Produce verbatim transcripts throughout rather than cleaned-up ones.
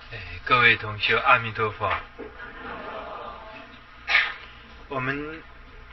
哎，各位同学，阿弥陀佛。我们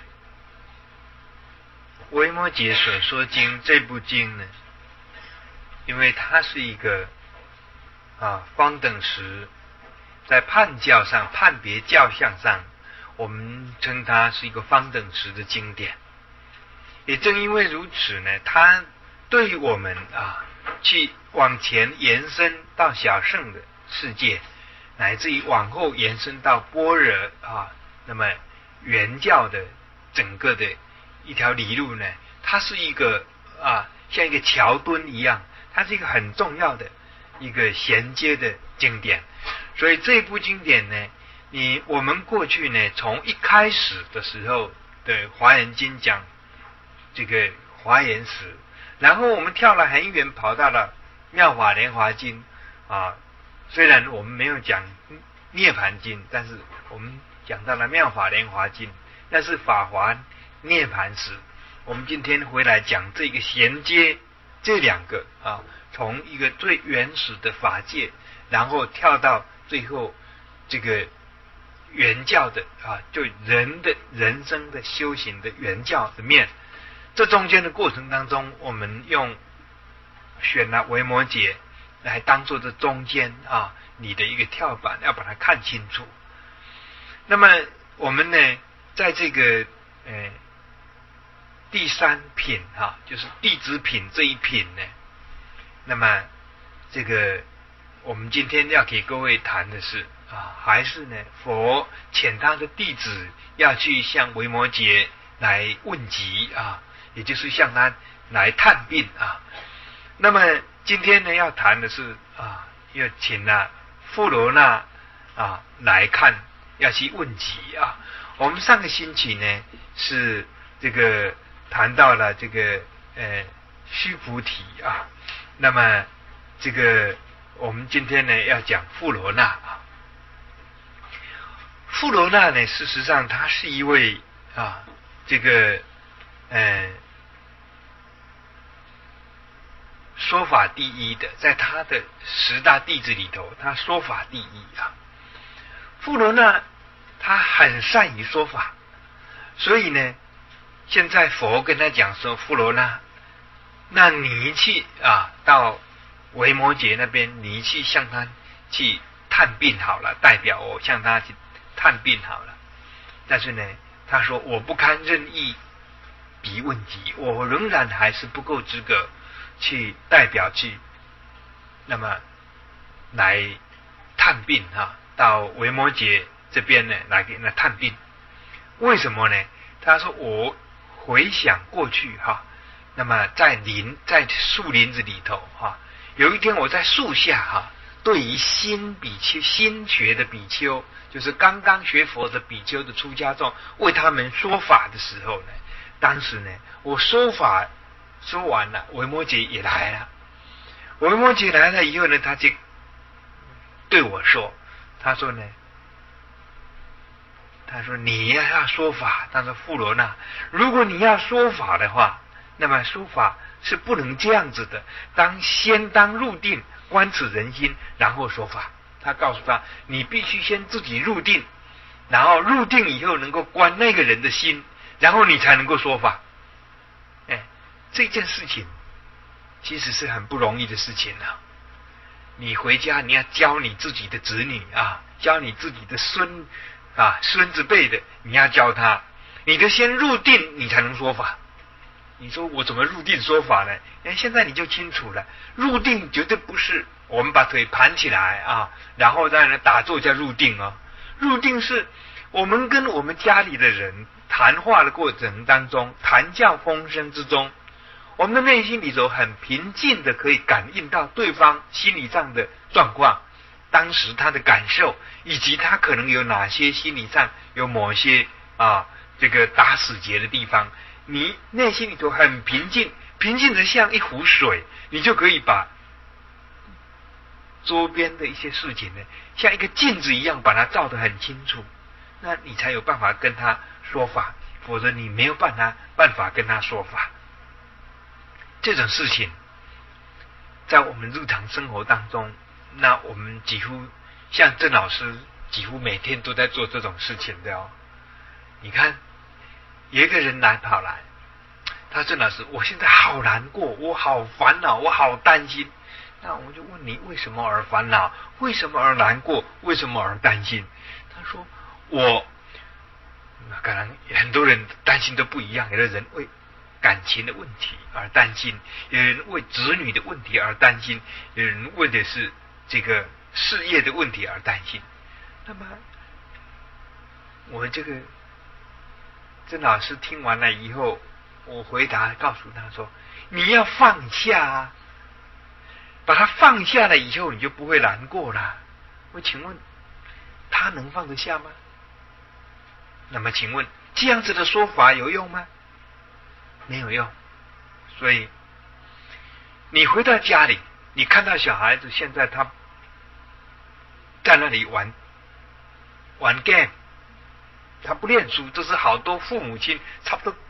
维摩诘所说经这部经呢，因为它是一个啊方等时，在判教上、判别教相上，我们称它是一个方等时的经典。也正因为如此呢，它对于我们啊去往前延伸到小乘的世界，乃至于往后延伸到般若啊，那么原教的整个的一条理路呢，它是一个啊像一个桥墩一样，它是一个很重要的一个衔接的经典。所以这部经典呢，你我们过去呢，从一开始的时候的华严经讲这个华严史，然后我们跳了很远，跑到了妙法莲华经啊。虽然我们没有讲涅盘经，但是我们讲到了妙法莲华经，那是法华涅盘史。我们今天回来讲这个衔接这两个啊，从一个最原始的法界，然后跳到最后这个原教的啊，就人的人生的修行的原教的面。这中间的过程当中，我们用选了维摩诘来当做这中间啊你的一个跳板，要把它看清楚。那么我们呢，在这个呃第三品哈、啊，就是弟子品这一品呢，那么这个我们今天要给各位谈的是啊，还是呢佛遣他的弟子要去向维摩诘来问疾啊，也就是向他来探病啊。那么今天呢要谈的是啊，要请了富罗那啊来看，要去问疾啊。我们上个星期呢是这个谈到了这个呃须菩提啊，那么这个我们今天呢要讲富罗那啊。富罗那呢，事实上他是一位啊这个呃说法第一的，在他的十大弟子里头，他说法第一啊。富罗那他很善于说法，所以呢，现在佛跟他讲说，富罗那，那你去啊到维摩诘那边，你去向他去探病好了，代表我向他去探病好了。但是呢，他说我不堪任意比问疾，我仍然还是不够资格去代表去，那么来探病啊，到维摩诘这边呢来给他探病。为什么呢？他说我回想过去哈，那么在林在树林子里头哈，有一天我在树下哈，对于新比丘新学的比丘，就是刚刚学佛的比丘的出家众，为他们说法的时候呢，当时呢我说法说完了，维摩诘也来了。维摩诘来了以后呢，他就对我说，他说呢，他说你要说法，他说富罗那，如果你要说法的话，那么说法是不能这样子的，当先当入定，观此人心，然后说法。他告诉他，你必须先自己入定，然后入定以后能够观那个人的心，然后你才能够说法。哎，这件事情其实是很不容易的事情啊。你回家你要教你自己的子女啊，教你自己的孙啊孙子辈的，你要教他，你得先入定，你才能说法。你说我怎么入定说法呢？哎，现在你就清楚了，入定绝对不是我们把腿盘起来啊，然后在那打坐叫入定啊。入定是我们跟我们家里的人谈话的过程当中，谈教风声之中，我们的内心里头很平静的可以感应到对方心理上的状况，当时他的感受，以及他可能有哪些心理上有某些啊这个打死结的地方，你内心里头很平静，平静的像一壶水，你就可以把周边的一些事情呢，像一个镜子一样把它照得很清楚，那你才有办法跟他说法，否则你没有办法办法跟他说法。这种事情在我们日常生活当中，那我们几乎像郑老师几乎每天都在做这种事情的哦。你看，有一个人来跑来，他说郑老师，我现在好难过，我好烦恼，我好担心。那我就问你，为什么而烦恼？为什么而难过？为什么而担心？他说我，可能很多人担心都不一样，有的人为感情的问题而担心，有人为子女的问题而担心，有人为的是这个事业的问题而担心。那么我这个郑老师听完了以后，我回答告诉他说，你要放下啊，把它放下了以后，你就不会难过了。我请问他能放得下吗？那么请问这样子的说法有用吗？没有用。所以你回到家里，你看到小孩子现在他在那里玩玩 game， 他不念书，这是好多父母亲差不多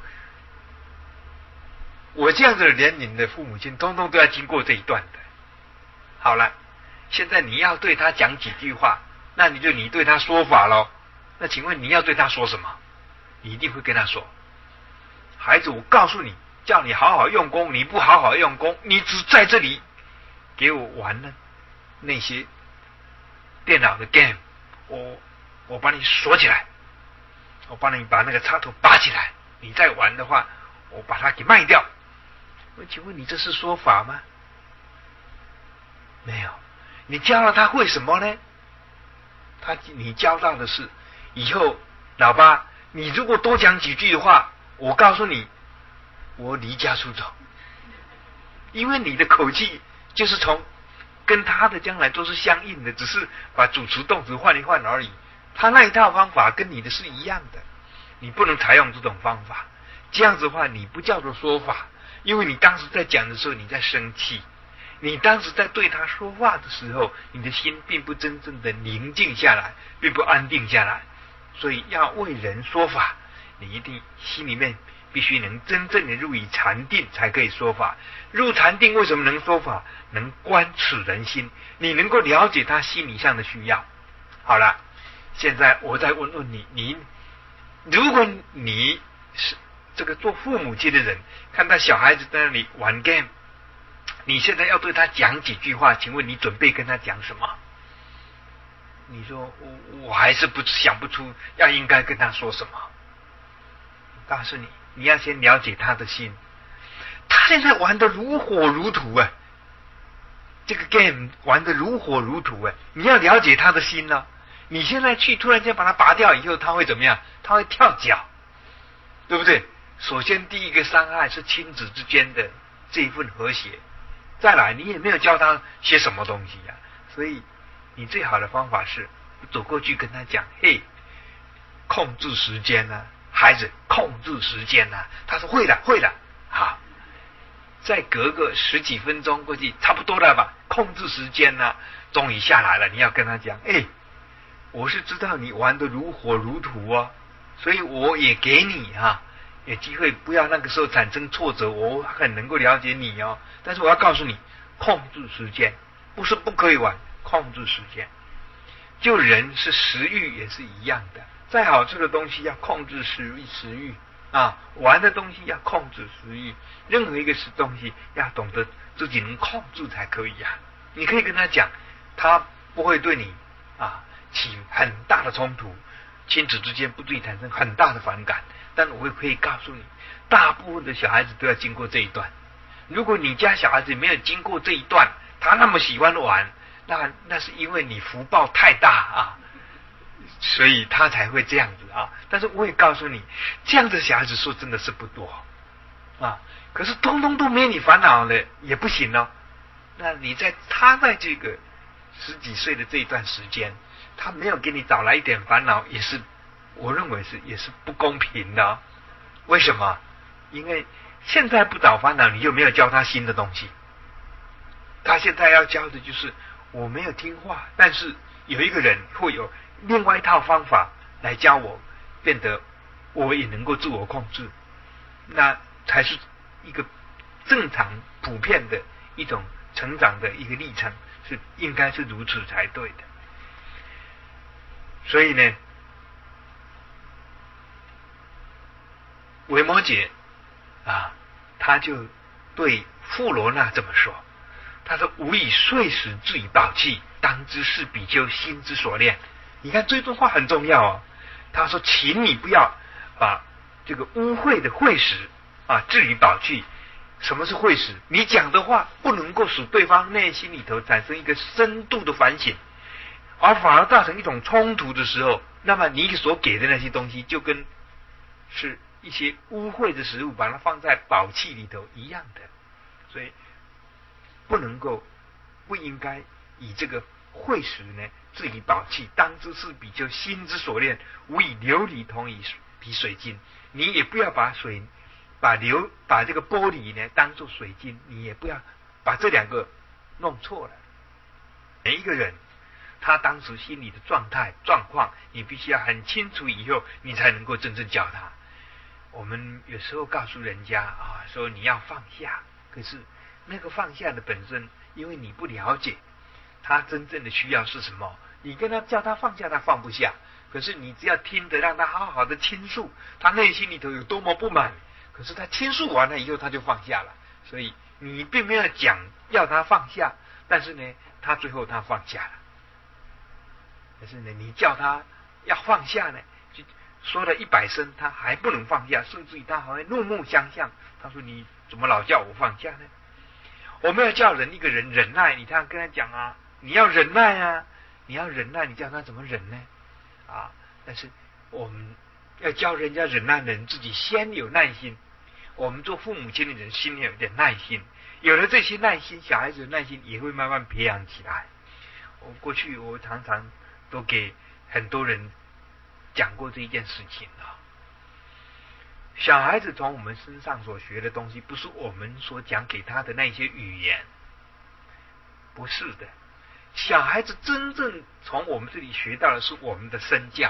我这样子的年龄的父母亲通通都要经过这一段的。好了，现在你要对他讲几句话，那你就你对他说法咯。那请问你要对他说什么？你一定会跟他说，孩子，我告诉你，叫你好好用功，你不好好用功，你只在这里给我玩呢那些电脑的 game， 我我把你锁起来，我帮你把那个插头拔起来，你再玩的话，我把它给卖掉。我请问你这是说法吗？没有。你教了他会什么呢？他你教到的是，以后老爸，你如果多讲几句的话，我告诉你，我离家出走。因为你的口气就是从跟他的将来都是相应的，只是把主词动词换一换而已。他那一套方法跟你的是一样的，你不能采用这种方法。这样子的话，你不叫做说法，因为你当时在讲的时候你在生气，你当时在对他说话的时候，你的心并不真正的宁静下来，并不安定下来。所以要为人说法，你一定心里面必须能真正的入于禅定才可以说法。入禅定为什么能说法？能观此人心，你能够了解他心理上的需要。好了，现在我再问问你，你如果你是这个做父母亲的人，看到小孩子在那里玩 game， 你现在要对他讲几句话，请问你准备跟他讲什么？你说我我还是不想不出要应该跟他说什么。我告诉你，你要先了解他的心。他现在玩得如火如荼啊，这个 game 玩得如火如荼啊，你要了解他的心呢、啊。你现在去突然间把它拔掉以后，他会怎么样？他会跳脚，对不对？首先第一个伤害是亲子之间的这一份和谐，再来你也没有教他些什么东西呀、啊，所以你最好的方法是走过去跟他讲，嘿，控制时间啊，孩子，控制时间啊。他说会的会的，好，再隔个十几分钟过去，差不多了吧，控制时间啊，终于下来了。你要跟他讲，哎，我是知道你玩得如火如荼啊，所以我也给你啊有机会，不要那个时候产生挫折，我很能够了解你哦。但是我要告诉你，控制时间不是不可以玩，控制时间。就人是食欲也是一样的，再好吃的东西要控制食欲，食欲啊，玩的东西要控制食欲，任何一个是东西要懂得自己能控制才可以啊。你可以跟他讲，他不会对你啊起很大的冲突，亲子之间不对产生很大的反感，但我会可以告诉你，大部分的小孩子都要经过这一段。如果你家小孩子没有经过这一段，他那么喜欢玩，那那是因为你福报太大啊，所以他才会这样子啊。但是我也告诉你，这样的小孩子说真的是不多啊。可是通通都没有你烦恼了也不行哦。那你在他在这个十几岁的这一段时间，他没有给你找来一点烦恼，也是我认为是也是不公平的、哦。为什么？因为现在不找烦恼，你就没有教他新的东西。他现在要教的就是我没有听话，但是有一个人会有另外一套方法来教我，变得我也能够自我控制，那才是一个正常普遍的一种成长的一个历程，是应该是如此才对的。 所以呢，维摩诘啊，他就对富罗那这么说，他说：“吾以睡时至以宝器，当知是比丘心之所恋。”你看这段话很重要哦。他说：“请你不要把这个污秽的秽食啊置于宝器。”什么是秽食？你讲的话不能够使对方内心里头产生一个深度的反省，而反而造成一种冲突的时候，那么你所给的那些东西就跟是一些污秽的食物，把它放在宝器里头一样的。所以不能够，不应该以这个秽食呢置于宝器，当知是比丘心之所恋，无以琉璃同以比水晶。你也不要把水把流把这个玻璃呢当作水晶，你也不要把这两个弄错了。每一个人他当时心里的状态状况，你必须要很清楚，以后你才能够真正教他。我们有时候告诉人家啊，说你要放下，可是那个放下的本身，因为你不了解他真正的需要是什么，你跟他叫他放下，他放不下。可是你只要听得让他好好的倾诉，他内心里头有多么不满，可是他倾诉完了以后他就放下了。所以你并没有讲要他放下，但是呢他最后他放下了。但是呢你叫他要放下呢，就说了一百声他还不能放下，甚至于他还会怒目相向。他说：“你怎么老叫我放下呢？”我们要叫人一个人忍耐，你这样跟他讲啊，你要忍耐啊，你要忍耐，你叫他怎么忍呢？啊！但是我们要教人家忍耐的人，自己先有耐心。我们做父母亲的人心里有点耐心，有了这些耐心，小孩子的耐心也会慢慢培养起来。我过去我常常都给很多人讲过这一件事情啊。小孩子从我们身上所学的东西，不是我们所讲给他的那些语言，不是的。小孩子真正从我们这里学到的是我们的身教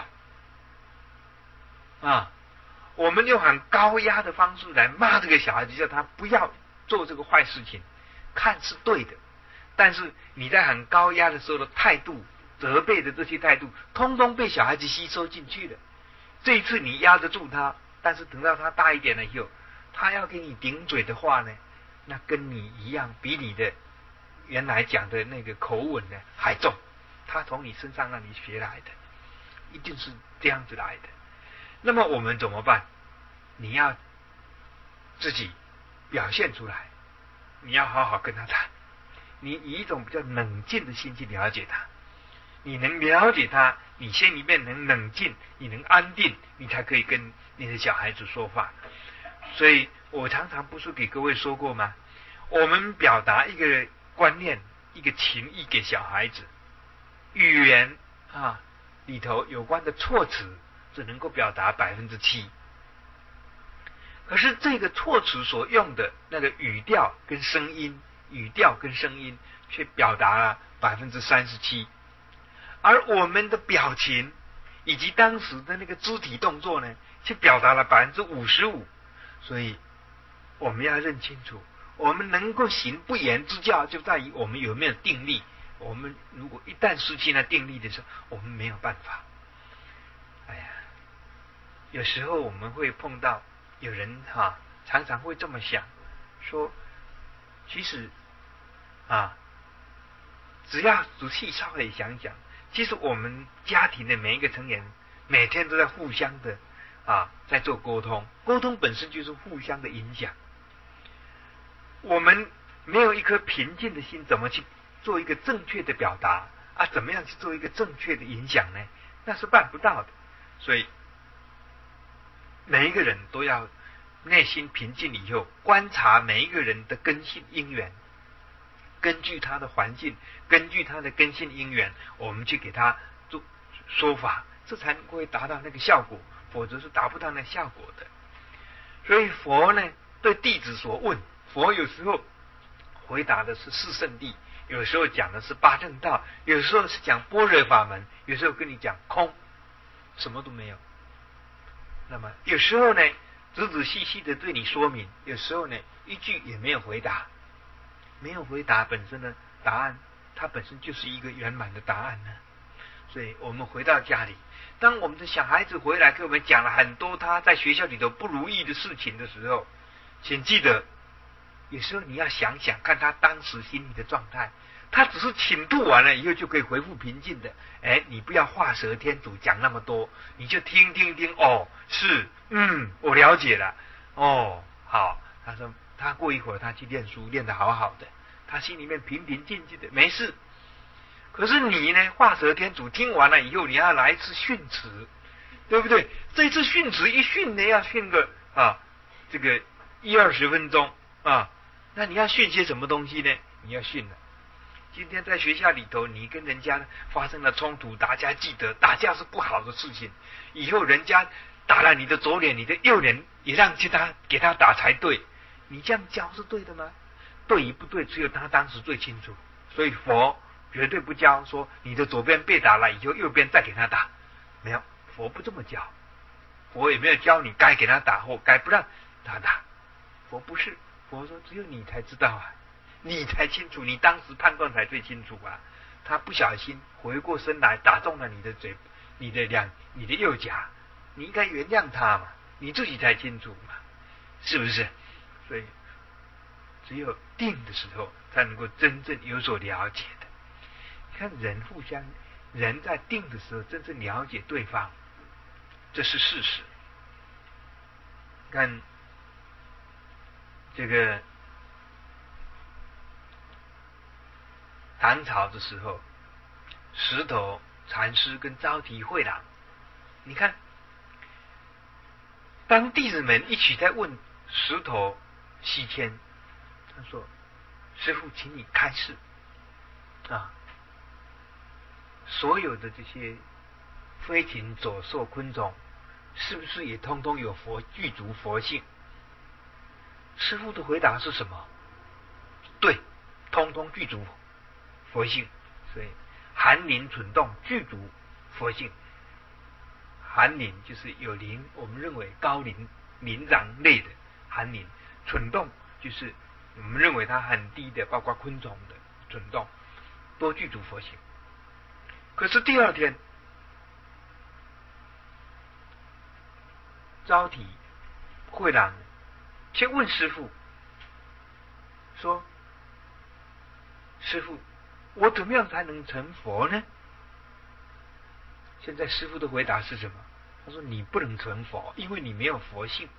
啊，我们用很高压的方式来骂这个小孩子，叫他不要做这个坏事情，看是对的，但是你在很高压的时候的态度，责备的这些态度，通通被小孩子吸收进去了。这一次你压得住他，但是等到他大一点了以后，他要给你顶嘴的话呢，那跟你一样，比你的原来讲的那个口吻呢还重，他从你身上那里学来的，一定是这样子来的。那么我们怎么办？你要自己表现出来，你要好好跟他谈，你以一种比较冷静的心去了解他。你能了解他，你心里面能冷静，你能安定，你才可以跟你的小孩子说话。所以我常常不是给各位说过吗？我们表达一个观念、一个情意给小孩子，语言啊里头有关的措辞只能够表达百分之七，可是这个措辞所用的那个语调跟声音，语调跟声音却表达了百分之三十七，而我们的表情以及当时的那个肢体动作呢，却表达了百分之五十五。所以我们要认清楚，我们能够行不言之教，就在于我们有没有定力。我们如果一旦失去了定力的时候，我们没有办法。哎呀，有时候我们会碰到有人哈、啊，常常会这么想，说，其实啊，只要仔细稍微想想，其实我们家庭的每一个成员，每天都在互相的啊，在做沟通，沟通本身就是互相的影响。我们没有一颗平静的心，怎么去做一个正确的表达啊？怎么样去做一个正确的影响呢？那是办不到的。所以每一个人都要内心平静以后，观察每一个人的根性因缘，根据他的环境，根据他的根性因缘，我们去给他做说法，这才能够达到那个效果，否则是达不到那效果的。所以佛呢，对弟子所问，佛有时候回答的是四圣谛，有时候讲的是八正道，有时候是讲般若法门，有时候跟你讲空，什么都没有。那么有时候呢，仔仔细细的对你说明，有时候呢，一句也没有回答。没有回答本身的答案，它本身就是一个圆满的答案呢。 所以我们回到家里，当我们的小孩子回来给我们讲了很多他在学校里头不如意的事情的时候，请记得，有时候你要想想看他当时心里的状态。他只是倾吐完了以后就可以恢复平静的，哎，你不要画蛇添足讲那么多，你就听听听，哦，是，嗯，我了解了，哦，好。他说他过一会儿他去念书，念得好好的，他心里面平平静静的，没事。可是你呢，画蛇添足，听完了以后，你要来一次训词，对不对？这次训词一训呢，要训个啊，这个一二十分钟啊，那你要训些什么东西呢？你要训了。今天在学校里头，你跟人家发生了冲突，大家记得打架是不好的事情。以后人家打了你的左脸，你的右脸也让其他给他打才对。你这样教是对的吗？对与不对，只有他当时最清楚。所以佛绝对不教说你的左边被打了以后，右边再给他打，没有，佛不这么教。佛也没有教你该给他打或该不让他打。佛不是，佛说只有你才知道啊。你才清楚，你当时判断才最清楚啊！他不小心回过身来打中了你的嘴，你的两，你的右颊，你应该原谅他嘛，你自己才清楚嘛，是不是？所以只有定的时候，才能够真正有所了解的。看人互相，人在定的时候，真正了解对方，这是事实。看这个。唐朝的时候，石头禅师跟招提慧朗，你看，当弟子们一起在问石头西迁，他说：“师父，请你开示啊，所有的这些飞禽走兽昆虫，是不是也通通有佛具足佛性？”师父的回答是什么？对，通通具足佛性。所以寒灵蠢动具足佛性。寒灵就是有灵，我们认为高灵灵长类的寒灵，蠢动就是我们认为它很低的，包括昆虫的蠢动，都具足佛性。可是第二天，招提慧朗先问师父说：“师父，我怎么样才能成佛呢？”现在师父的回答是什么？他说：“你不能成佛，因为你没有佛性。”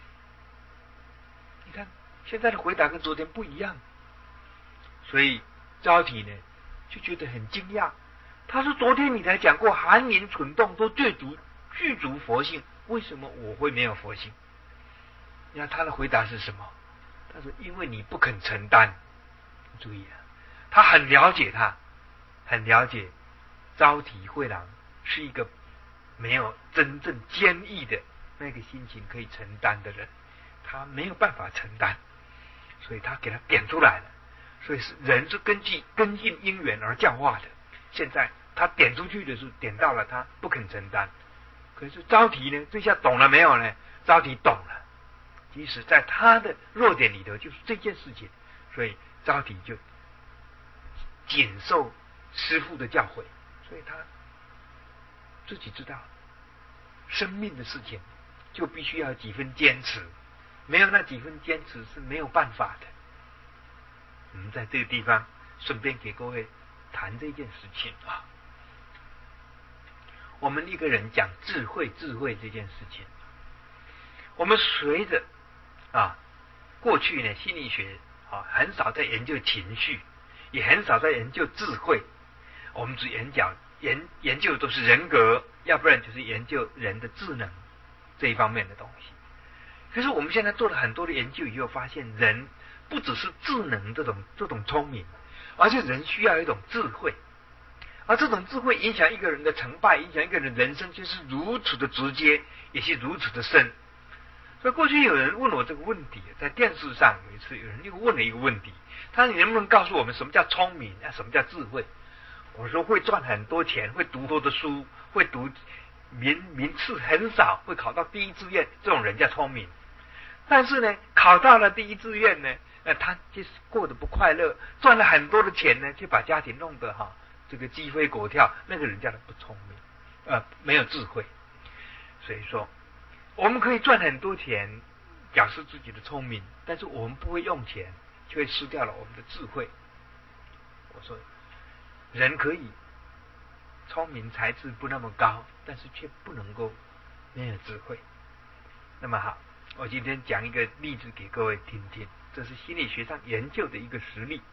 你看现在的回答跟昨天不一样，所以招提呢就觉得很惊讶。他说：“昨天你才讲过寒灵蠢动都具足具足佛性，为什么我会没有佛性？”你看他的回答是什么？他说：“因为你不肯承担。”注意啊，他很了解他，很了解招提慧朗是一个没有真正坚毅的那个心情可以承担的人，他没有办法承担，所以他给他点出来了。所以是人是根据根据因缘而教化的。现在他点出去的时候，点到了他不肯承担。可是招提呢，这下懂了没有呢？招提懂了，即使在他的弱点里头，就是这件事情，所以招提就谨受师父的教诲，所以他自己知道生命的事情就必须要几分坚持，没有那几分坚持是没有办法的。我们在这个地方顺便给各位谈这件事情啊。我们一个人讲智慧智慧这件事情，我们随着啊过去呢心理学啊很少在研究情绪，也很少在研究智慧，我们只研究研研究都是人格，要不然就是研究人的智能这一方面的东西。可是我们现在做了很多的研究以后，发现人不只是智能这种这种聪明，而且人需要一种智慧，而这种智慧影响一个人的成败，影响一个人的人生，就是如此的直接，也是如此的深。所以过去有人问我这个问题，在电视上有一次有人又问了一个问题，他说：“你能不能告诉我们什么叫聪明啊？什么叫智慧？”我说：“会赚很多钱，会读多的书，会读名名次很少，会考到第一志愿，这种人叫聪明。但是呢，考到了第一志愿呢，呃，他就是过得不快乐，赚了很多的钱呢，就把家庭弄得哈这个鸡飞狗跳，那个人叫他不聪明，呃，没有智慧。所以说，我们可以赚很多钱，表示自己的聪明，但是我们不会用钱，就会失掉了我们的智慧。我说，人可以聪明才智不那么高，但是却不能够没有智慧。那么好，我今天讲一个例子给各位听听，这是心理学上研究的一个实例。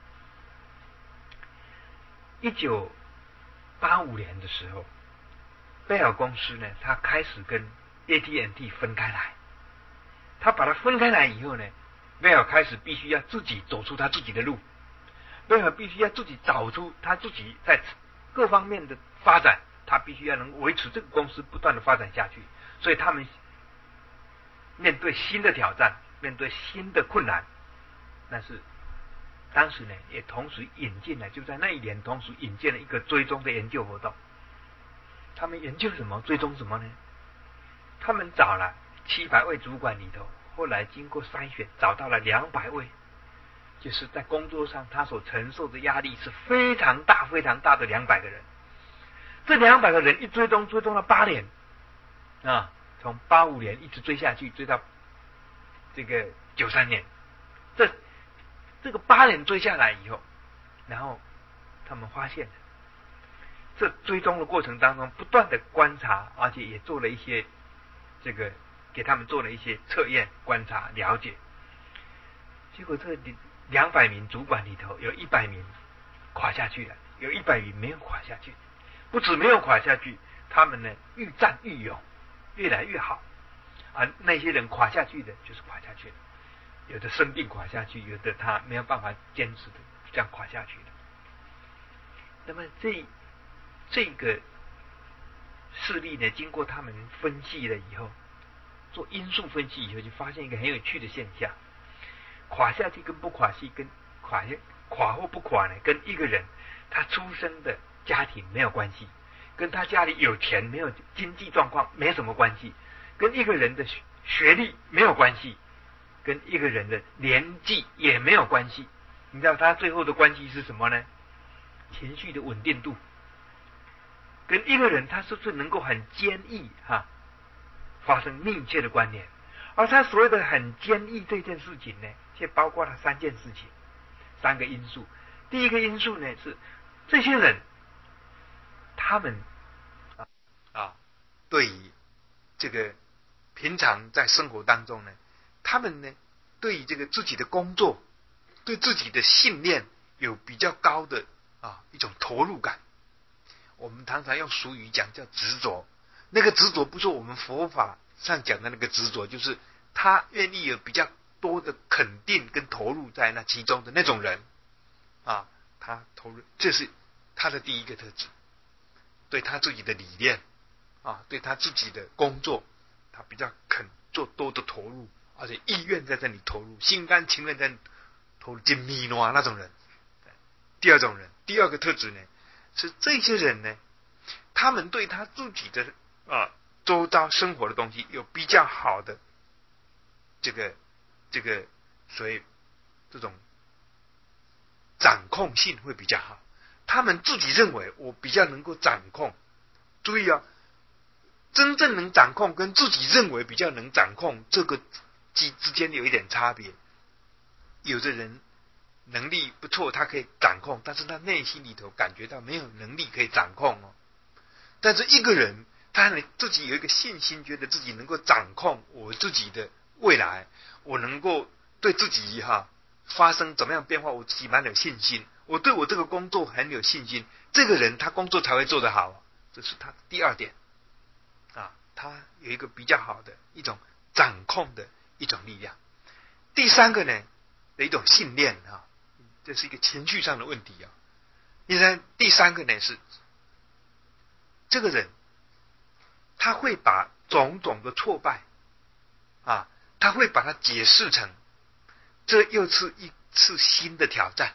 一九八五年的时候，贝尔公司呢，它开始跟 A T and T 分开来。他把它分开来以后呢，贝尔开始必须要自己走出他自己的路，贝尔必须要自己找出他自己在各方面的发展，他必须要能维持这个公司不断的发展下去。所以他们面对新的挑战，面对新的困难，但是当时呢，也同时引进了，就在那一年同时引进了一个追踪的研究活动。他们研究什么？追踪什么呢？他们找了七百位主管里头，后来经过筛选，找到了两百位，就是在工作上他所承受的压力是非常大、非常大的两百个人。这两百个人一追踪，追踪了八年啊，从八五年一直追下去，追到这个九三年。这这个八年追下来以后，然后他们发现，这追踪的过程当中，不断的观察，而且也做了一些这个给他们做了一些测验、观察、了解。结果这两百名主管里头，有一百名垮下去了，有一百名没有垮下去。不止没有垮下去，他们呢愈战愈勇，越来越好。而那些人垮下去的，就是垮下去了。有的生病垮下去，有的他没有办法坚持的，这样垮下去的。那么这这个事例呢，经过他们分析了以后，做因素分析以后，就发现一个很有趣的现象：垮下去跟不垮下去，跟垮下垮或不垮呢，跟一个人他出生的家庭没有关系，跟他家里有钱没有经济状况没什么关系，跟一个人的学历没有关系，跟一个人的年纪也没有关系。你知道他最后的关系是什么呢？情绪的稳定度。跟一个人他是不是能够很坚毅哈，发生密切的关联。而他所谓的很坚毅这件事情呢，却包括了三件事情，三个因素。第一个因素呢是这些人他们啊啊对于这个平常在生活当中呢，他们呢对于这个自己的工作，对自己的信念有比较高的啊一种投入感。我们常常用俗语讲叫执着，那个执着不是我们佛法上讲的那个执着，就是他愿意有比较多的肯定跟投入在那其中的那种人啊，他投入，这是他的第一个特质。对他自己的理念啊，对他自己的工作，他比较肯做多的投入，而且意愿在这里投入，心甘情愿在这里投入，精密诺那种人。第二种人，第二个特质呢，是这些人呢，他们对他自己的啊周遭生活的东西有比较好的这个这个，所以这种掌控性会比较好。他们自己认为我比较能够掌控，注意啊，真正能掌控跟自己认为比较能掌控，这个之之间有一点差别。有的人能力不错，他可以掌控，但是他内心里头感觉到没有能力可以掌控哦。但是一个人，他自己有一个信心，觉得自己能够掌控我自己的未来，我能够对自己哈发生怎么样变化，我自己蛮有信心，我对我这个工作很有信心，这个人他工作才会做得好，这是他第二点啊，他有一个比较好的一种掌控的一种力量。第三个呢的一种信念啊，这是一个情绪上的问题啊。第三第三个呢是这个人他会把种种的挫败啊，他会把它解释成这又是一次新的挑战。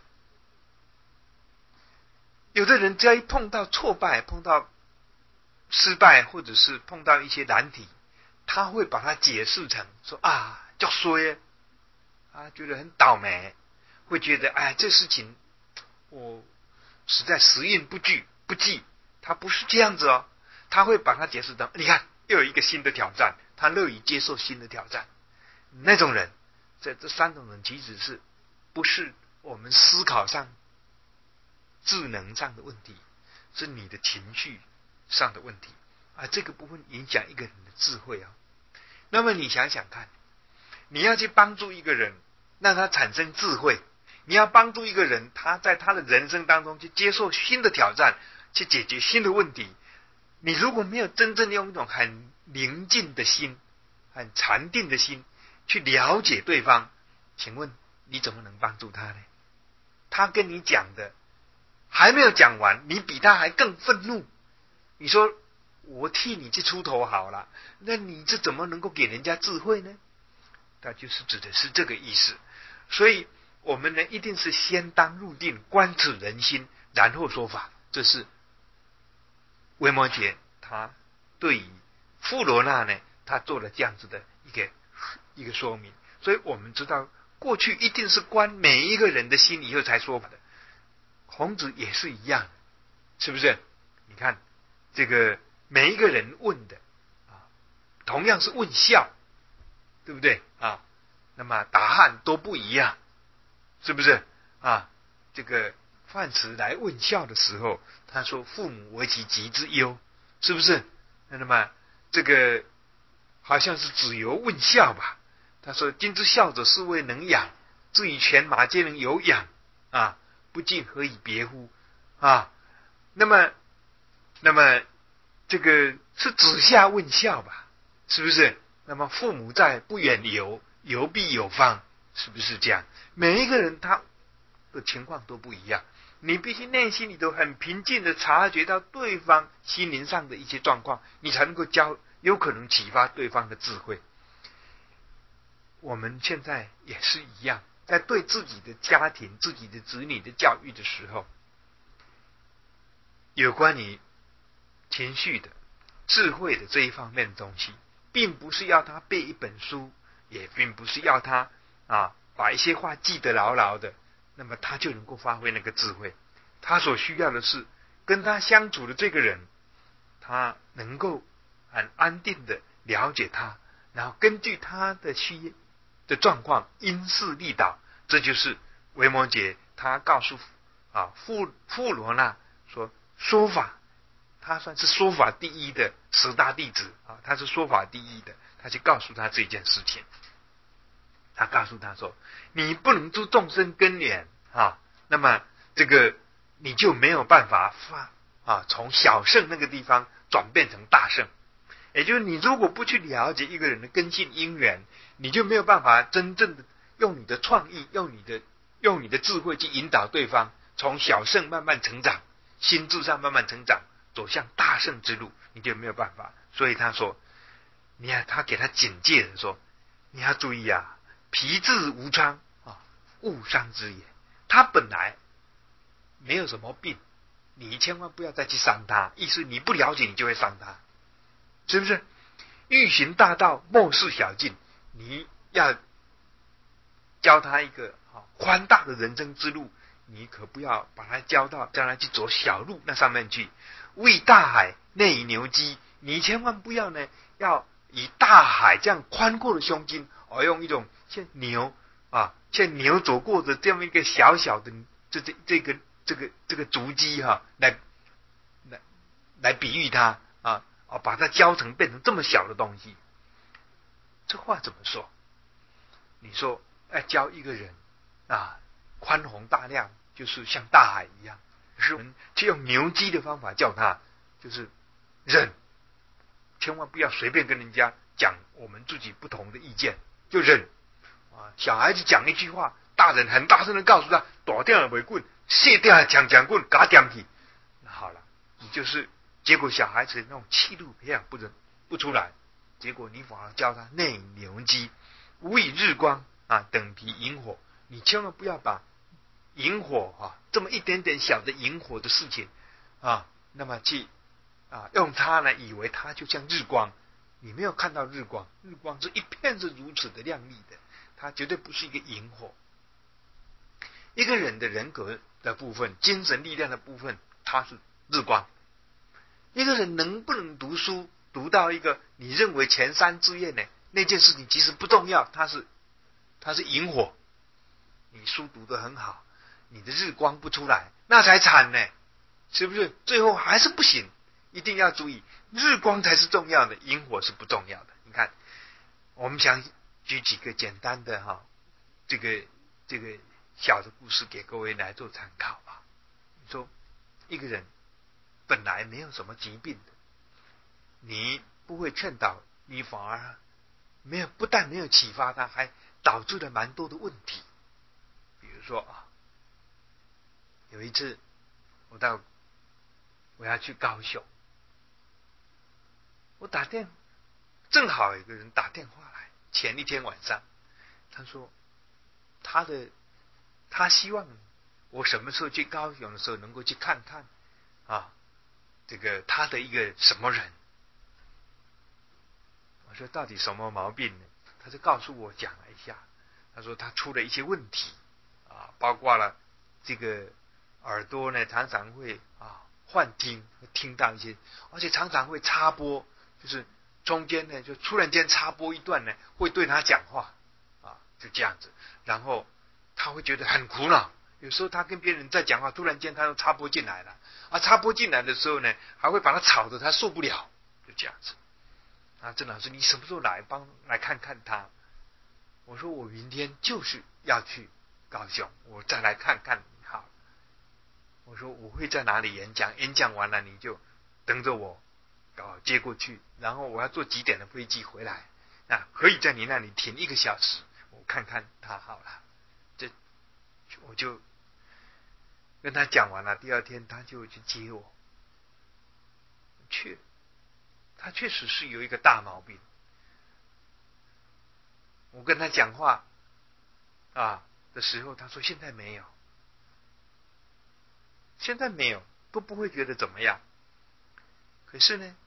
有的人只要一碰到挫败，碰到失败，或者是碰到一些难题，他会把它解释成说啊叫衰啊，觉得很倒霉，会觉得哎这事情我实在时运不具不济，他不是这样子哦，他会把它解释到，你看又有一个新的挑战，他乐于接受新的挑战。那种人，这这三种人其实是不是我们思考上、智能上的问题，是你的情绪上的问题啊，这个部分影响一个人的智慧啊。那么你想想看，你要去帮助一个人，让他产生智慧，你要帮助一个人，他在他的人生当中去接受新的挑战，去解决新的问题。你如果没有真正用一种很宁静的心、很禅定的心去了解对方，请问你怎么能帮助他呢？他跟你讲的还没有讲完，你比他还更愤怒。你说我替你去出头好了，那你这怎么能够给人家智慧呢？他就是指的是这个意思。所以我们呢，一定是先当入定，观此人心，然后说法。这是维摩诘他对于富罗那呢，他做了这样子的一个一个说明。所以我们知道，过去一定是观每一个人的心以后才说法的。孔子也是一样，是不是？你看这个每一个人问的啊，同样是问孝，对不对啊？那么答案都不一样，是不是啊？这个范迟来问孝的时候，他说父母为其疾之忧，是不是？那么这个好像是子游问孝吧，他说今之孝者，是谓能养，至于犬马皆能有养啊，不敬何以别乎啊？那么那么这个是子夏问孝吧，是不是？那么父母在，不远游，游必有方，是不是这样？每一个人他的情况都不一样，你必须内心里头很平静的察觉到对方心灵上的一些状况，你才能够教，有可能启发对方的智慧。我们现在也是一样，在对自己的家庭、自己的子女的教育的时候，有关于情绪的、智慧的这一方面的东西，并不是要他背一本书，也并不是要他啊把一些话记得牢牢的，那么他就能够发挥那个智慧。他所需要的是跟他相处的这个人，他能够很安定的了解他，然后根据他的需的状况因势利导。这就是维摩诘他告诉啊富富罗那说，说法他算是说法第一的十大弟子啊，他是说法第一的，他就告诉他这件事情。他告诉他说，你不能助众生根源啊，那么这个你就没有办法发啊从小圣那个地方转变成大圣。也就是你如果不去了解一个人的根性因缘，你就没有办法真正的用你的创意，用你的用你的智慧去引导对方从小圣慢慢成长，心智上慢慢成长，走向大圣之路，你就没有办法。所以他说，你看他给他警戒的说，你要注意啊，皮质无疮啊，勿伤之也。他本来没有什么病，你千万不要再去伤他，意思你不了解你就会伤他，是不是？欲行大道，莫视小径，你要教他一个宽大的人生之路，你可不要把他教到将来去走小路那上面去。为大海，内以牛机，你千万不要呢，要以大海这样宽阔的胸襟，而用一种像牛啊，像牛走过的这样一个小小的这这这个这个这个足迹哈、啊，来来来比喻它啊啊，把它教成变成这么小的东西，这话怎么说？你说要教一个人啊，宽宏大量，就是像大海一样，可是我们就用牛机的方法教他，就是忍，千万不要随便跟人家讲我们自己不同的意见，就忍啊。小孩子讲一句话，大人很大声的告诉他，大掉了尾棍，卸掉了强强棍，给他点起。那好了，你就是结果小孩子那种气度培养不不出来，结果你反而教他内牛机，无以日光啊等皮引火。你千万不要把引火啊这么一点点小的引火的事情啊，那么去啊用它呢，以为它就像日光，你没有看到日光，日光是一片是如此的亮丽的，它绝对不是一个引火。一个人的人格的的部分，精神力量的部分，它是日光。一个人能不能读书，读到一个你认为前三志愿呢？那件事情其实不重要，它是它是萤火。你书读得很好，你的日光不出来，那才惨呢，是不是？最后还是不行，一定要注意，日光才是重要的，萤火是不重要的。你看，我们想举几个简单的哈，这个这个小的故事给各位来做参考吧。你说一个人本来没有什么疾病的，你不会劝导，你反而没有，不但没有启发他，还导致了蛮多的问题。比如说啊，有一次我到我要去高雄，我打电，正好有个人打电话来，前一天晚上，他说他的他希望我什么时候去高雄的时候能够去看看啊，这个他的一个什么人。我说到底什么毛病呢？他就告诉我讲了一下，他说他出了一些问题啊，包括了这个耳朵呢常常会啊幻听，听到一些，而且常常会插播，就是中间呢就突然间插播一段呢，会对他讲话啊，就这样子，然后他会觉得很苦恼。有时候他跟别人在讲话，突然间他又插播进来了，啊，插播进来的时候呢，还会把他吵得他受不了，就这样子。啊，郑老师，你什么时候来帮来看看他？我说我明天就是要去高雄，我再来看看你好。我说我会在哪里演讲，演讲完了你就等着我，啊，接过去，然后我要坐几点的飞机回来，啊，可以在你那里停一个小时，我看看他好了。这我就跟他讲完了，第二天他就去接我，去。他确实是有一个大毛病。我跟他讲话啊的时候，他说现在没有，现在没有，都不会觉得怎么样。可是呢，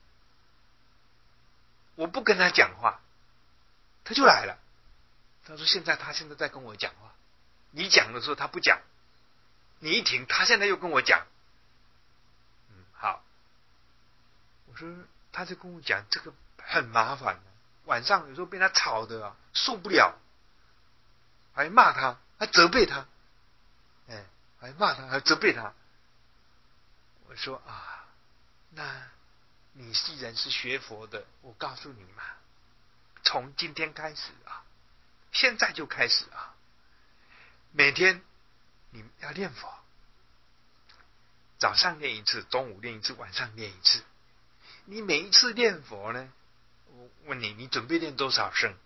我不跟他讲话，他就来了。他说现在他现在在跟我讲话，你讲的时候他不讲，你一停，他现在又跟我讲。嗯，好。我说他就跟我讲这个很麻烦的，晚上有时候被他吵的啊受不了，还骂他，还责备他，哎，还骂他，还责备他。我说啊，那你既然是学佛的，我告诉你嘛，从今天开始啊，现在就开始啊，每天你要念佛，早上念一次，中午念一次，晚上念一次。你每一次念佛呢，我问你，你准备念多少声？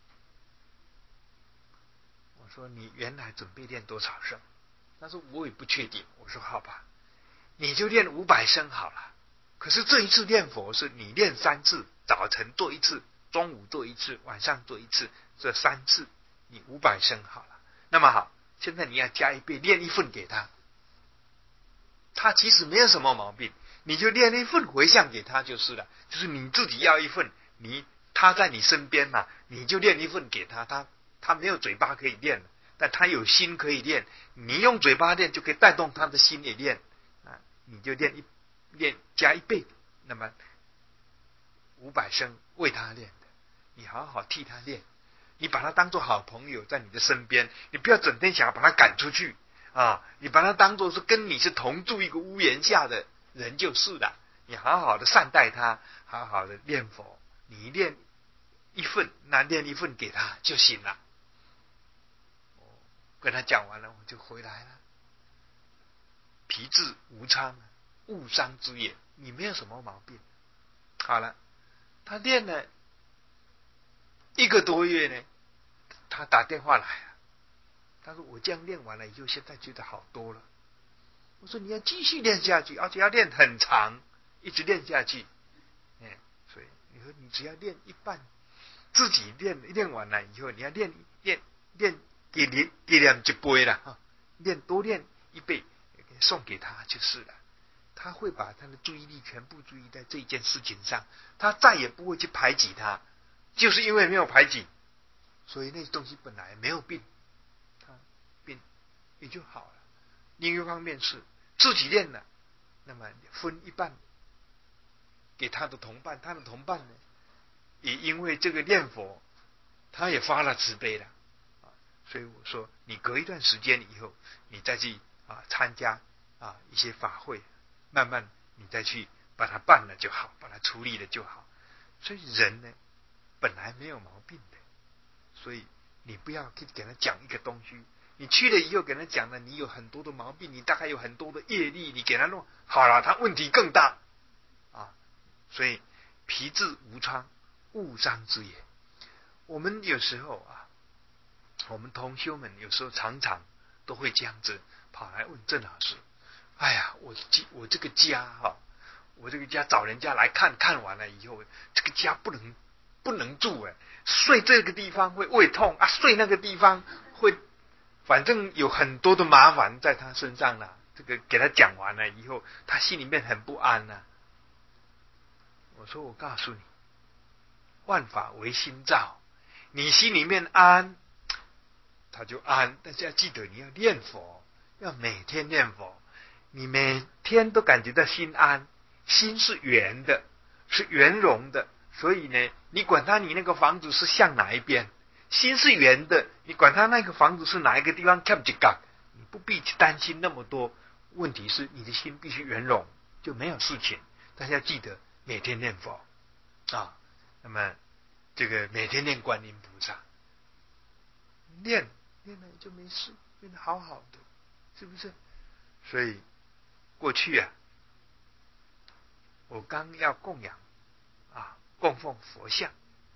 我说你原来准备念多少声？他说我也不确定。我说好吧，你就念五百声好了。可是这一次念佛是你念三次，早晨做一次，中午做一次，晚上做一次，这三次你五百声好了。那么好，现在你要加一倍，念一份给他。他其实没有什么毛病，你就念一份回向给他就是了。就是你自己要一份，你他在你身边嘛，你就念一份给他。他他没有嘴巴可以念，但他有心可以念。你用嘴巴念就可以带动他的心也念啊，你就念一念加一倍，那么五百声为他念的，你好好替他念，你把他当作好朋友在你的身边，你不要整天想要把他赶出去。啊，你把他当作是跟你是同住一个屋檐下的人就是了。你好好的善待他，好好的念佛，你念一份，那念一份给他就行了。我跟他讲完了，我就回来了。皮质无昌，误伤之也。你没有什么毛病。好了，他念了一个多月呢，他打电话来了。他说我这样练完了以后，现在觉得好多了。我说你要继续练下去，而且要练很长，一直练下去。哎，所以你说你只要练一半，自己练练完了以后，你要练练练给练给练一倍了哈，练多练一倍，送给他就是了。他会把他的注意力全部注意在这一件事情上，他再也不会去排挤他，就是因为没有排挤，所以那东西本来没有病。病也就好了。 另一方面是自己练了，那么分一半给他的同伴，他的同伴呢，也因为这个念佛，他也发了慈悲了。所以我说，你隔一段时间以后，你再去啊参加啊一些法会，慢慢你再去把它办了就好，把它处理了就好。所以人呢，本来没有毛病的，所以你不要去给他讲一个东西，你去了以后给他讲了，你有很多的毛病，你大概有很多的业力，你给他弄好了，他问题更大啊。所以皮质无疮，勿伤之也。我们有时候啊，我们同修们有时候常常都会这样子跑来问郑老师：哎呀，我我这个家哈、啊，我这个家找人家来看看完了以后，这个家不能不能住哎，睡这个地方会胃痛啊，睡那个地方会，反正有很多的麻烦在他身上了。这个给他讲完了以后，他心里面很不安呐、啊。我说我告诉你，万法唯心造，你心里面安，他就安。但是要记得你要念佛，要每天念佛，你每天都感觉到心安，心是圆的，是圆融的。所以呢，你管他你那个房子是向哪一边，心是圆的，你管他那个房子是哪一个地方看不起杠，你不必去担心那么多。问题是你的心必须圆融，就没有事情。但是要记得每天念佛啊，那么这个每天念观音菩萨，念念了就没事，念得好好的，是不是？所以过去啊，我刚要供养啊，供奉佛像，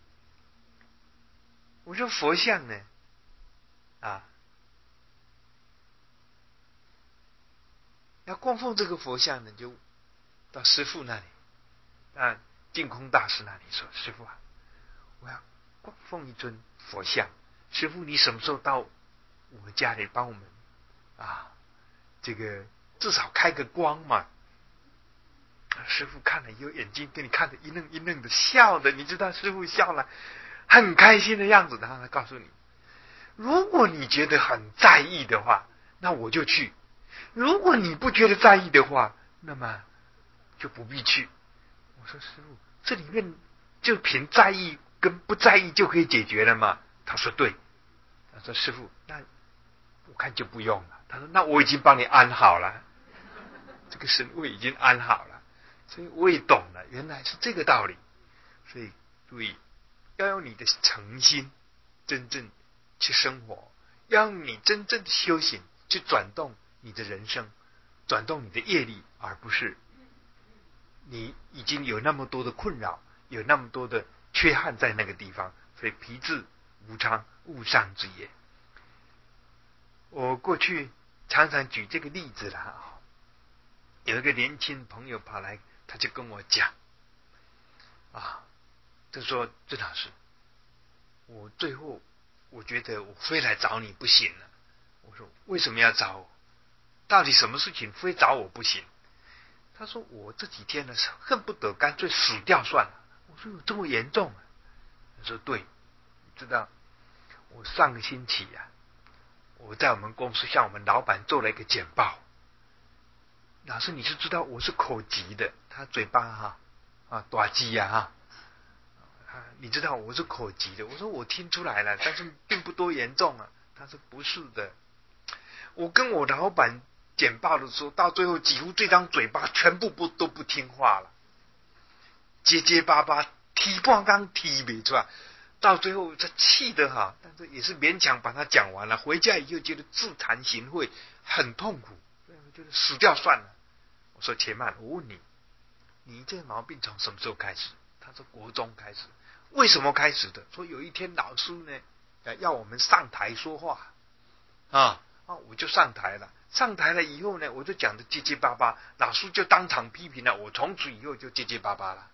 我说佛像呢，啊，要供奉这个佛像呢，就到师父那里，啊，净空大师那里说：师父啊，我要供奉一尊佛像，师父你什么时候到我们家里帮我们啊，这个至少开个光嘛。师父看了以后，眼睛跟你看着一愣一愣的，笑的，你知道师父笑了很开心的样子。然后他告诉你，如果你觉得很在意的话，那我就去；如果你不觉得在意的话，那么就不必去。我说师父，这里面就凭在意跟不在意就可以解决了吗？他说对。他说师父，那我看就不用了。他说那我已经帮你安好了，这个神位已经安好了。所以我也懂了，原来是这个道理。所以注意，要用你的诚心真正去生活，要用你真正的修行去转动你的人生，转动你的业力，而不是你已经有那么多的困扰，有那么多的缺憾在那个地方。所以皮质无疮，勿伤之也。我过去常常举这个例子了，有一个年轻朋友跑来，他就跟我讲啊，他说郑老师，我最后我觉得我非来找你不行了。我说为什么要找我？到底什么事情非找我不行？他说我这几天呢，恨不得干脆死掉算了。我说有这么严重啊？他说对，你知道我上个星期啊，我在我们公司向我们老板做了一个简报。老师，你是知道我是口疾的，他嘴巴哈啊短鸡呀哈，啊，你知道我是口疾的。我说我听出来了，但是并不多严重啊。他说不是的，我跟我老板简报的时候，到最后几乎这张嘴巴全部不都不听话了，结结巴巴，提半缸提不出来，到最后他气得哈，但是也是勉强把它讲完了。回家以后觉得自惭形秽，很痛苦，觉得死掉算了。我说且慢，我问你，你这个毛病从什么时候开始？他说国中开始。为什么开始的？说有一天老师呢要我们上台说话啊啊，我就上台了。上台了以后呢，我就讲的结结巴巴，老师就当场批评了我，从此以后就结结巴巴了。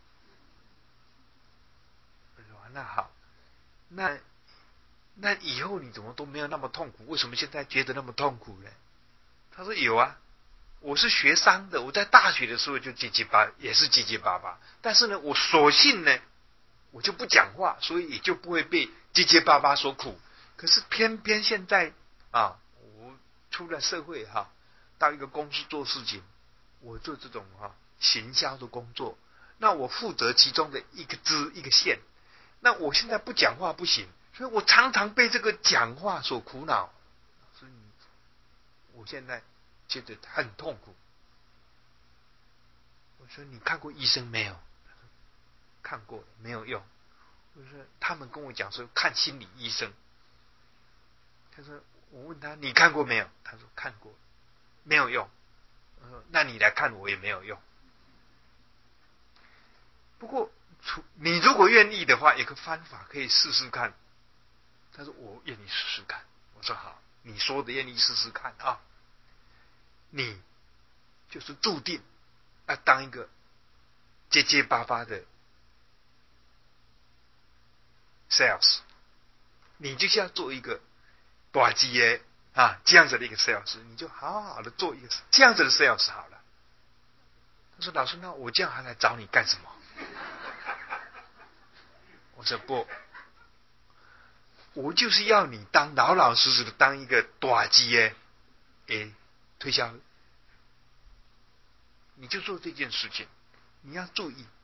我说那好，那那以后你怎么都没有那么痛苦？为什么现在觉得那么痛苦呢？他说有啊，我是学商的，我在大学的时候就结结巴，也是结结巴巴。但是呢，我索性呢，我就不讲话，所以也就不会被结结巴巴所苦。可是偏偏现在啊，我出了社会哈， 到一个公司做事情，我做这种哈、啊、行销的工作，那我负责其中的一个支一个线，那我现在不讲话不行，所以我常常被这个讲话所苦恼，所以我现在觉得很痛苦。我说你看过医生没有？他说看过了，没有用。我说他们跟我讲说看心理医生。他说我问他你看过没有？他说看过，没有用。我说那你来看我也没有用。不过你如果愿意的话，有个方法可以试试看。他说我愿意试试看。我说好，你说的愿意试试看啊。你就是注定要当一个结结巴巴的 sales， 你就是要做一个大鸡的啊这样子的一个 sales， 你就好好的做一个这样子的 sales 好了。他说老师，那我这样还来找你干什么？我说不，我就是要你当老老实实的当一个大鸡的诶推销，你就做这件事情。你要注意，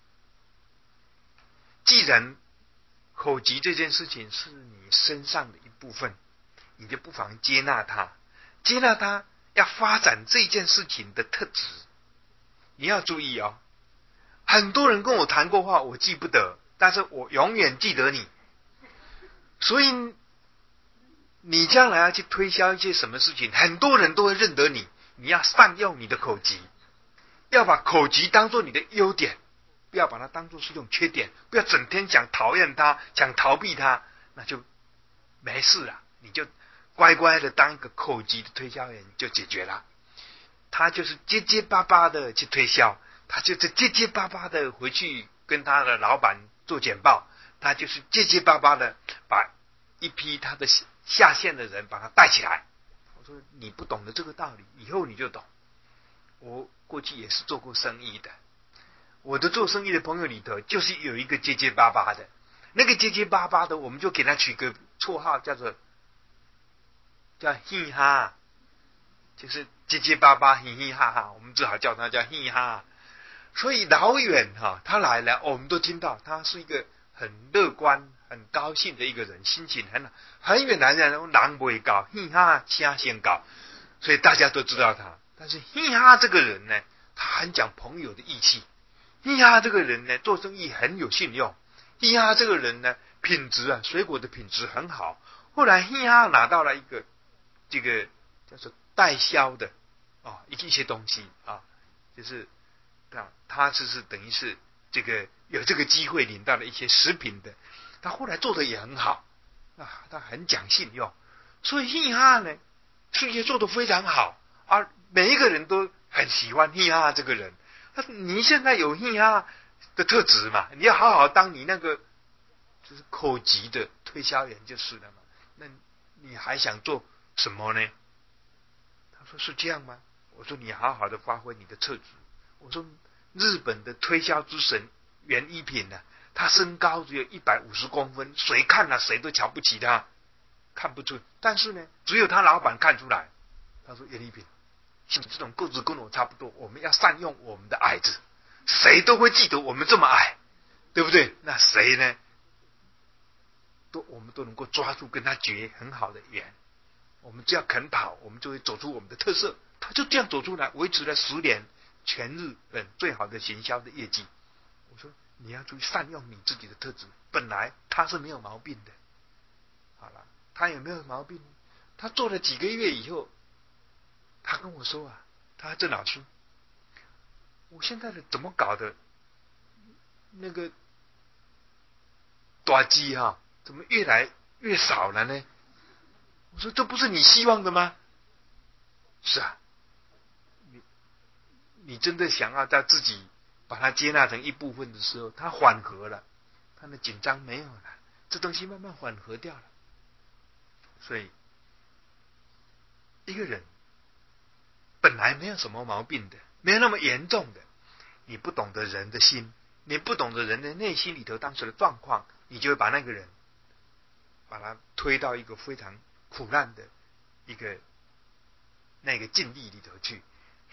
既然口疾这件事情是你身上的一部分，你就不妨接纳它，接纳它，要发展这件事情的特质。你要注意哦，很多人跟我谈过话，我记不得，但是我永远记得你。所以你将来要去推销一些什么事情，很多人都会认得你。你要善用你的口疾，要把口疾当作你的优点，不要把它当作是一种缺点，不要整天想讨厌它，想逃避它，那就没事了。你就乖乖的当一个口疾的推销员就解决了。他就是结结巴巴的去推销，他就是结结巴巴的回去跟他的老板做简报，他就是结结巴巴的把一批他的下线的人把他带起来。我说你不懂得这个道理，以后你就懂。我过去也是做过生意的，我的做生意的朋友里头就是有一个结结巴巴的，那个结结巴巴的我们就给他取个绰号叫做叫嘻哈，就是结结巴巴嘻嘻哈哈，我们只好叫他叫嘻哈。所以老远哈、啊、他来了，我们都听到他是一个很乐观很高兴的一个人，心情很好。很远来人人不会搞嘻哈声先搞，所以大家都知道他。但是嘻哈这个人呢，他很讲朋友的义气。嘻哈这个人呢，做生意很有信用。嘻哈这个人呢，品质啊，水果的品质很好。后来嘻哈拿到了一个这个叫做代销的啊、哦、一些东西啊，就是啊，他就是等于是这个有这个机会领到了一些食品的，他后来做的也很好啊，他很讲信用，所以嘻哈呢事业做得非常好，而每一个人都很喜欢嘻哈这个人。他说你现在有嘻哈的特质嘛，你要好好当你那个就是口疾的推销员就是了嘛，那你还想做什么呢？他说是这样吗？我说你好好的发挥你的特质。我说日本的推销之神袁一品呢、啊，他身高只有一百五十公分，谁看了谁都瞧不起他，看不出。但是呢，只有他老板看出来。他说袁一品，像这种个子跟我差不多，我们要善用我们的矮子，谁都会记得我们这么矮，对不对？那谁呢？都我们都能够抓住跟他结很好的缘。我们只要肯跑，我们就会走出我们的特色。他就这样走出来，维持了十年，全日本最好的行销的业绩。我说你要注意善用你自己的特质，本来他是没有毛病的。好了，他有没有毛病？他做了几个月以后，他跟我说啊，他郑老师，我现在的怎么搞的？那个短期哈、啊，怎么越来越少了呢？我说这不是你希望的吗？是啊，你你真的想要在自己把它接纳成一部分的时候，它缓和了，它的紧张没有了，这东西慢慢缓和掉了。所以一个人本来没有什么毛病的，没有那么严重的，你不懂得人的心，你不懂得人的内心里头当时的状况，你就会把那个人把他推到一个非常苦难的一个那个境地里头去。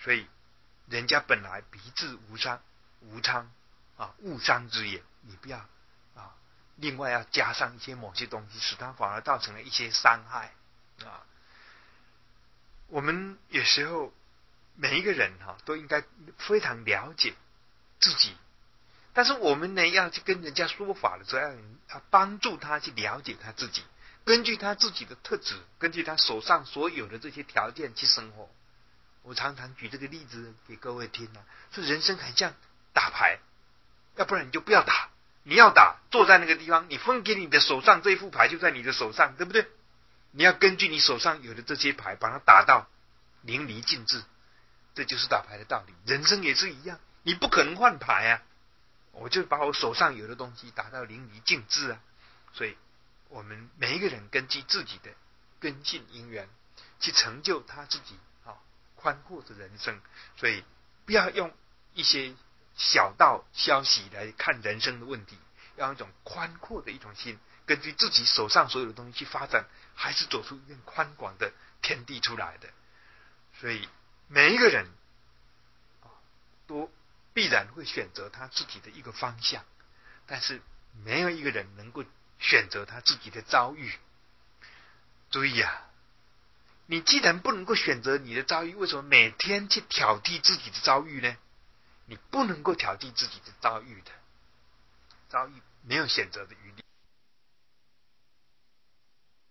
所以人家本来彼自无伤无昌啊，勿伤之也，你不要啊，另外要加上一些某些东西，使它反而造成了一些伤害啊。我们有时候每一个人哈、啊、都应该非常了解自己，但是我们呢要去跟人家说法的时候，要要帮助他去了解他自己，根据他自己的特质，根据他手上所有的这些条件去生活。我常常举这个例子给各位听啊，说人生很像打牌，要不然你就不要打，你要打坐在那个地方，你分给你的手上这一副牌就在你的手上，对不对？你要根据你手上有的这些牌，把它打到淋漓尽致，这就是打牌的道理。人生也是一样，你不可能换牌啊，我就把我手上有的东西打到淋漓尽致啊。所以我们每一个人根据自己的根性因缘去成就他自己啊宽阔的人生。所以不要用一些小道消息来看人生的问题，要用一种宽阔的一种心，根据自己手上所有的东西去发展，还是走出一片宽广的天地出来的。所以每一个人都必然会选择他自己的一个方向，但是没有一个人能够选择他自己的遭遇。注意啊，你既然不能够选择你的遭遇，为什么每天去挑剔自己的遭遇呢？你不能够挑剔自己的遭遇的，遭遇没有选择的余地。